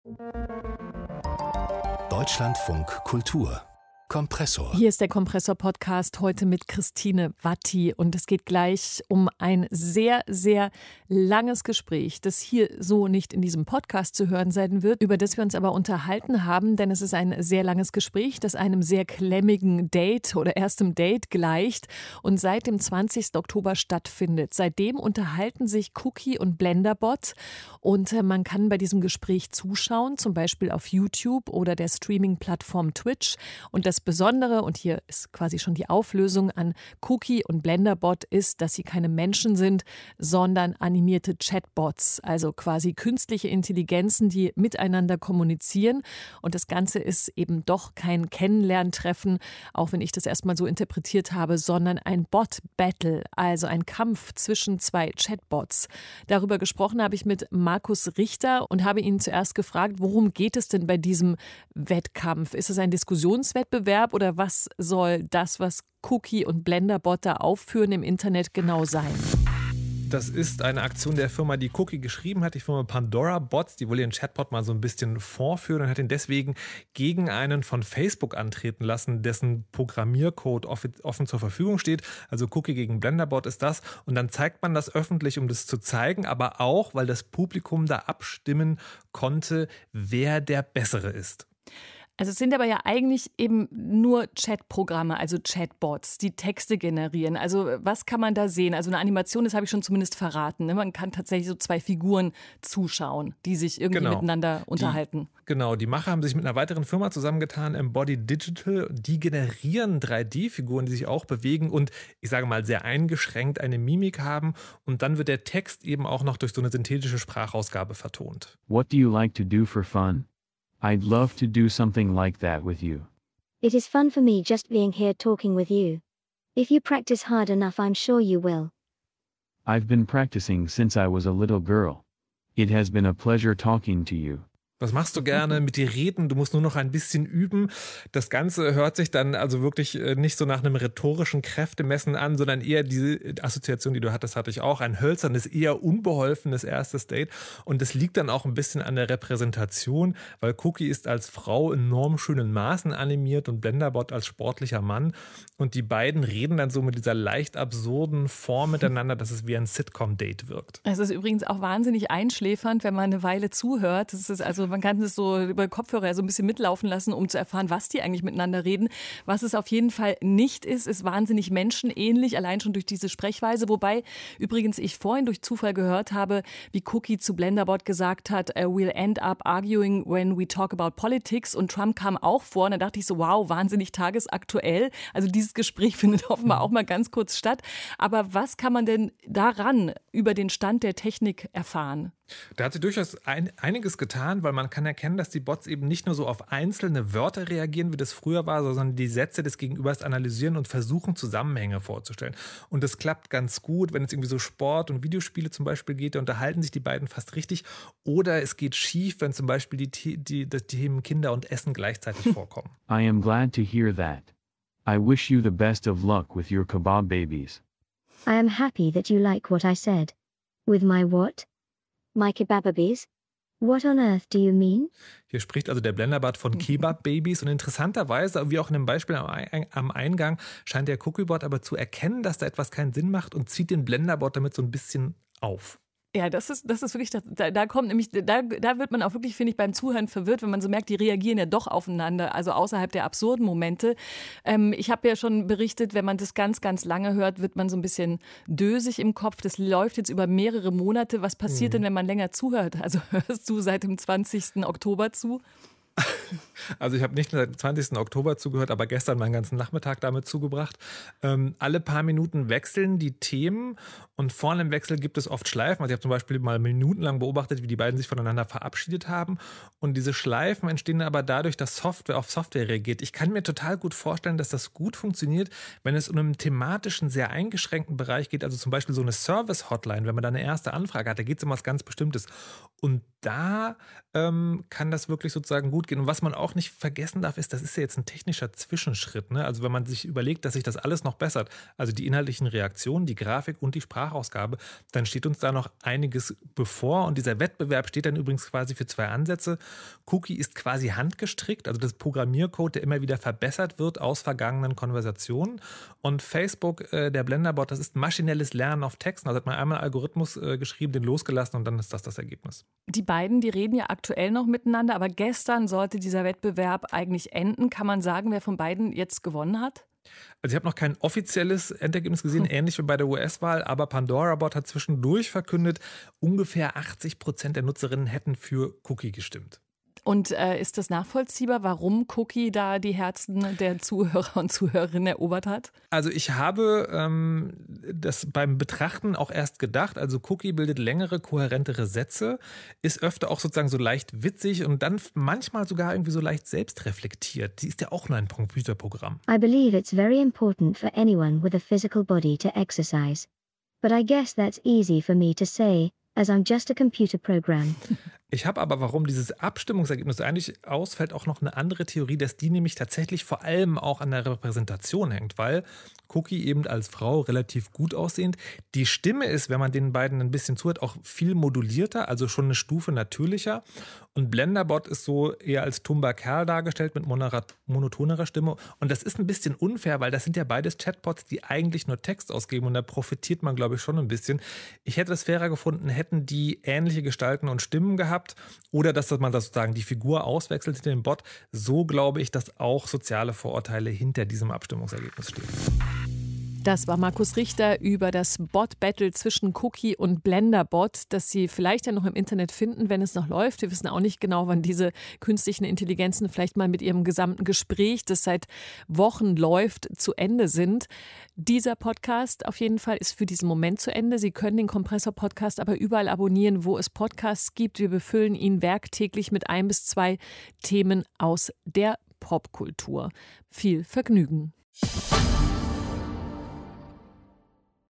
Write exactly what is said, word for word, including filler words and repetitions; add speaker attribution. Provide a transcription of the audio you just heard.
Speaker 1: Deutschlandfunk Kultur Kompressor.
Speaker 2: Hier ist der Kompressor-Podcast heute mit Christine Watti und es geht gleich um ein sehr, sehr langes Gespräch, das hier so nicht in diesem Podcast zu hören sein wird, über das wir uns aber unterhalten haben, denn es ist ein sehr langes Gespräch, das einem sehr klemmigen Date oder erstem Date gleicht und seit dem zwanzigsten Oktober stattfindet. Seitdem unterhalten sich Cookie und Blenderbot und man kann bei diesem Gespräch zuschauen, zum Beispiel auf YouTube oder der Streaming-Plattform Twitch. Und das Besondere, und hier ist quasi schon die Auflösung an Cookie und Blenderbot, ist, dass sie keine Menschen sind, sondern animierte Chatbots, also quasi künstliche Intelligenzen, die miteinander kommunizieren. Und das Ganze ist eben doch kein Kennenlerntreffen, auch wenn ich das erstmal so interpretiert habe, sondern ein Bot-Battle, also ein Kampf zwischen zwei Chatbots. Darüber gesprochen habe ich mit Markus Richter und habe ihn zuerst gefragt, worum geht es denn bei diesem Wettkampf? Ist es ein Diskussionswettbewerb oder was soll das, was Cookie und Blenderbot da aufführen im Internet genau sein?
Speaker 3: Das ist eine Aktion der Firma, die Cookie geschrieben hat, die Firma Pandora Bots, die wohl ihren Chatbot mal so ein bisschen vorführen und hat ihn deswegen gegen einen von Facebook antreten lassen, dessen Programmiercode offen zur Verfügung steht. Also Cookie gegen Blenderbot ist das. Und dann zeigt man das öffentlich, um das zu zeigen, aber auch, weil das Publikum da abstimmen konnte, wer der Bessere ist.
Speaker 2: Also es sind aber ja eigentlich eben nur Chatprogramme, also Chatbots, die Texte generieren. Also was kann man da sehen? Also eine Animation, das habe ich schon zumindest verraten. Ne? Man kann tatsächlich so zwei Figuren zuschauen, die sich irgendwie
Speaker 3: genau.
Speaker 2: miteinander unterhalten.
Speaker 3: Die, genau, die Macher haben sich mit einer weiteren Firma zusammengetan, Embody Digital. Die generieren drei D Figuren, die sich auch bewegen und ich sage mal sehr eingeschränkt eine Mimik haben. Und dann wird der Text eben auch noch durch so eine synthetische Sprachausgabe vertont.
Speaker 4: What do you like to do for fun? I'd love to do something like that with you.
Speaker 5: It is fun for me just being here talking with you. If you practice hard enough, I'm sure you will.
Speaker 4: I've been practicing since I was a little girl. It has been a pleasure talking to you.
Speaker 3: Was machst du gerne? Mit dir reden, du musst nur noch ein bisschen üben. Das Ganze hört sich dann also wirklich nicht so nach einem rhetorischen Kräftemessen an, sondern eher diese Assoziation, die du hattest, hatte ich auch. Ein hölzernes, eher unbeholfenes erstes Date. Und das liegt dann auch ein bisschen an der Repräsentation, weil Cookie ist als Frau in enorm schönen Maßen animiert und Blenderbot als sportlicher Mann. Und die beiden reden dann so mit dieser leicht absurden Form miteinander, dass es wie ein Sitcom-Date wirkt.
Speaker 2: Es ist übrigens auch wahnsinnig einschläfernd, wenn man eine Weile zuhört. Das ist also man kann es so über Kopfhörer so ein bisschen mitlaufen lassen, um zu erfahren, was die eigentlich miteinander reden. Was es auf jeden Fall nicht ist, ist wahnsinnig menschenähnlich, allein schon durch diese Sprechweise. Wobei übrigens ich vorhin durch Zufall gehört habe, wie Cookie zu Blenderbot gesagt hat, we'll end up arguing when we talk about politics. Und Trump kam auch vor und da dachte ich so, wow, wahnsinnig tagesaktuell. Also dieses Gespräch findet offenbar auch mal ganz kurz statt. Aber was kann man denn daran über den Stand der Technik erfahren?
Speaker 3: Da hat sich durchaus ein, einiges getan, weil man kann erkennen, dass die Bots eben nicht nur so auf einzelne Wörter reagieren, wie das früher war, sondern die Sätze des Gegenübers analysieren und versuchen, Zusammenhänge vorzustellen. Und das klappt ganz gut, wenn es irgendwie so Sport und Videospiele zum Beispiel geht, da unterhalten sich die beiden fast richtig. Oder es geht schief, wenn zum Beispiel die, die, die Themen Kinder und Essen gleichzeitig vorkommen.
Speaker 4: I am glad to hear that. I wish you the best of luck with your kebab babies.
Speaker 5: I am happy that you like what I said. With my what? My kebab-babies? What on earth do you mean?
Speaker 3: Hier spricht also der Blenderbot von Kebab-Babys und interessanterweise, wie auch in dem Beispiel am Eingang, scheint der Cookiebot aber zu erkennen, dass da etwas keinen Sinn macht und zieht den Blenderbot damit so ein bisschen auf.
Speaker 2: Ja, das ist, das ist wirklich, das, da, da kommt nämlich, da, da wird man auch wirklich, finde ich, beim Zuhören verwirrt, wenn man so merkt, die reagieren ja doch aufeinander, also außerhalb der absurden Momente. Ähm, ich habe ja schon berichtet, wenn man das ganz, ganz lange hört, wird man so ein bisschen dösig im Kopf. Das läuft jetzt über mehrere Monate. Was passiert mhm. denn, wenn man länger zuhört? Also hörst du seit dem zwanzigsten Oktober zu?
Speaker 3: Also ich habe nicht nur seit dem zwanzigsten Oktober zugehört, aber gestern meinen ganzen Nachmittag damit zugebracht. Ähm, alle paar Minuten wechseln die Themen und vorne im Wechsel gibt es oft Schleifen. Also ich habe zum Beispiel mal minutenlang beobachtet, wie die beiden sich voneinander verabschiedet haben. Und diese Schleifen entstehen aber dadurch, dass Software auf Software reagiert. Ich kann mir total gut vorstellen, dass das gut funktioniert, wenn es um einen thematischen, sehr eingeschränkten Bereich geht. Also zum Beispiel so eine Service-Hotline, wenn man da eine erste Anfrage hat, da geht es um was ganz Bestimmtes. Und da ähm, kann das wirklich sozusagen gut gehen. Und was man auch nicht vergessen darf, ist, das ist ja jetzt ein technischer Zwischenschritt. Ne? Also wenn man sich überlegt, dass sich das alles noch bessert, also die inhaltlichen Reaktionen, die Grafik und die Sprachausgabe, dann steht uns da noch einiges bevor. Und dieser Wettbewerb steht dann übrigens quasi für zwei Ansätze. Cookie ist quasi handgestrickt, also das Programmiercode, der immer wieder verbessert wird aus vergangenen Konversationen. Und Facebook, äh, der Blenderbot, das ist maschinelles Lernen auf Texten. Also hat man einmal einen Algorithmus äh, geschrieben, den losgelassen und dann ist das das Ergebnis.
Speaker 2: Die beiden, die reden ja aktuell noch miteinander, aber gestern sollte dieser Wettbewerb eigentlich enden. Kann man sagen, wer von beiden jetzt gewonnen hat?
Speaker 3: Also ich habe noch kein offizielles Endergebnis gesehen, ähnlich wie bei der U S-Wahl, aber PandoraBot hat zwischendurch verkündet, ungefähr achtzig Prozent der Nutzerinnen hätten für Cookie gestimmt.
Speaker 2: Und äh, ist das nachvollziehbar, warum Cookie da die Herzen der Zuhörer und Zuhörerinnen erobert hat?
Speaker 3: Also ich habe ähm, das beim Betrachten auch erst gedacht, also Cookie bildet längere, kohärentere Sätze, ist öfter auch sozusagen so leicht witzig und dann manchmal sogar irgendwie so leicht selbstreflektiert. Die ist ja auch nur ein Computerprogramm.
Speaker 5: I believe it's very important for anyone with a physical body to exercise. But I guess that's easy for me to say, as I'm just a computer program.
Speaker 3: Ich habe aber, warum dieses Abstimmungsergebnis eigentlich ausfällt, auch noch eine andere Theorie, dass die nämlich tatsächlich vor allem auch an der Repräsentation hängt, weil Cookie eben als Frau relativ gut aussehend. Die Stimme ist, wenn man den beiden ein bisschen zuhört, auch viel modulierter, also schon eine Stufe natürlicher. Und Blenderbot ist so eher als tumber Kerl dargestellt mit monotonerer Stimme. Und das ist ein bisschen unfair, weil das sind ja beides Chatbots, die eigentlich nur Text ausgeben. Und da profitiert man, glaube ich, schon ein bisschen. Ich hätte es fairer gefunden, hätten die ähnliche Gestalten und Stimmen gehabt. Oder dass man das sozusagen die Figur auswechselt hinter dem Bot. So glaube ich, dass auch soziale Vorurteile hinter diesem Abstimmungsergebnis stehen.
Speaker 2: Das war Markus Richter über das Bot-Battle zwischen Cookie und Blenderbot, das Sie vielleicht ja noch im Internet finden, wenn es noch läuft. Wir wissen auch nicht genau, wann diese künstlichen Intelligenzen vielleicht mal mit ihrem gesamten Gespräch, das seit Wochen läuft, zu Ende sind. Dieser Podcast auf jeden Fall ist für diesen Moment zu Ende. Sie können den Kompressor-Podcast aber überall abonnieren, wo es Podcasts gibt. Wir befüllen ihn werktäglich mit ein bis zwei Themen aus der Popkultur. Viel Vergnügen.